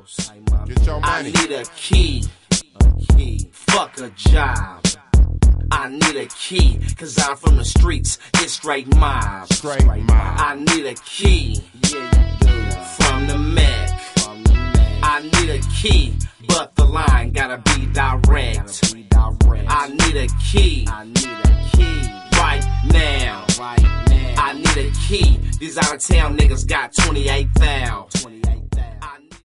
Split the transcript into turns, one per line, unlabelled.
Get your money.
I need a key. Fuck a job. I need a key, cause I'm from the streets, it's straight mob.
Straight mob.
I need a key, from the Mac. I need a key, but the line gotta be direct. I need a key, right now. I need a key, these out of town niggas got 28,000.